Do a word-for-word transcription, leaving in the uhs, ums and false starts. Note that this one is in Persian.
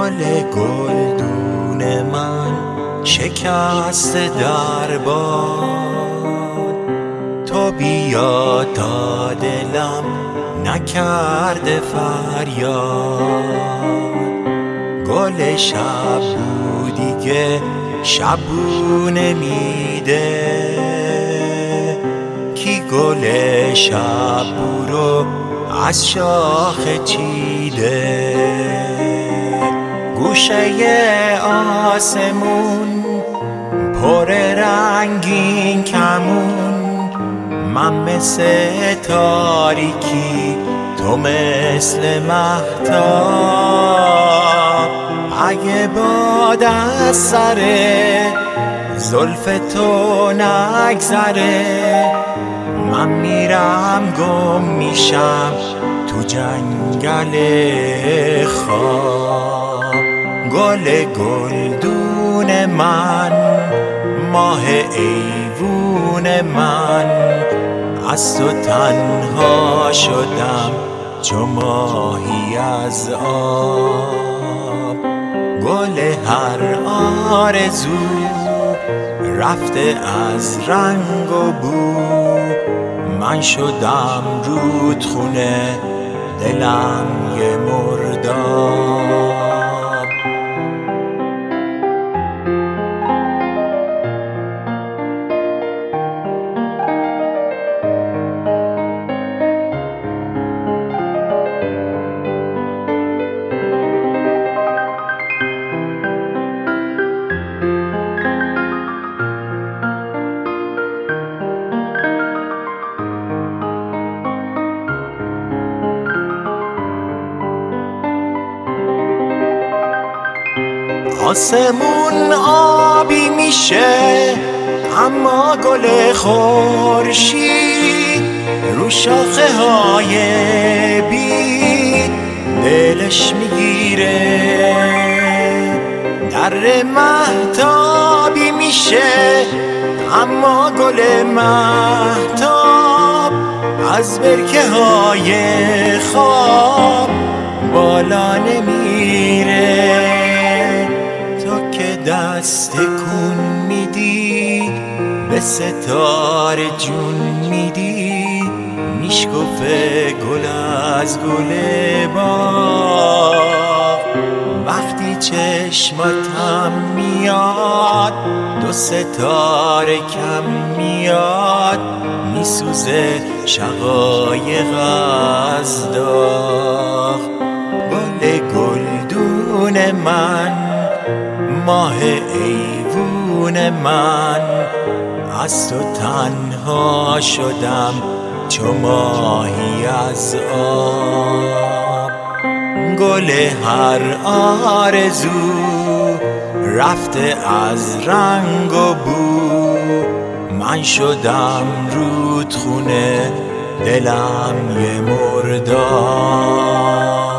گل گلدون من شکسته در باد، تو بیا تا دلم نکرده فریاد. گل شب بودی که شبونه میده، کی گل شب رو از شاخه چیده. گوشه آسمون پر رنگین کمون، من مثل تاریکی تو مثل مهتاب. اگه باد از سر زلف تو نگذره، من میرم گم میشم تو جنگل خواب. گل گلدون من، ماه ایوون من، از تو تنها شدم چو ماهی از آب. گل هر آرزو رفته از رنگ و بو، من شدم رودخونه دلم یه مرداب. آسمون آبی میشه اما گل خورشید رو شاخه های بید دلش میگیره. در مهتابی میشه اما گل مهتاب از برکه های خواب بالا نمیره. دست کن میدی به ستاره جون میدی، میشکفه گل از گل باغ. وقتی چشماتم میاد دو ستاره کم میاد، میسوزه شقایق از داغ. گل گلدون من، ماه ایوون من، از تو تنها شدم چو ماهی از آب. گل هر آرزو رفته از رنگ و بو، من شدم رودخونه دلم یه مرداب.